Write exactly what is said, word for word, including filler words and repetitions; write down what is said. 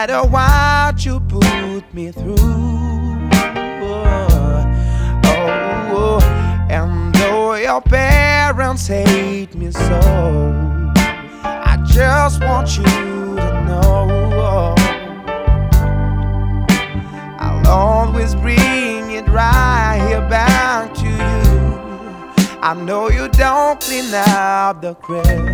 matter what you put me through. Oh, oh, and though your parents hate me so, I just want you to know I'll always bring it right here back to you. I know you don't clean up the crap.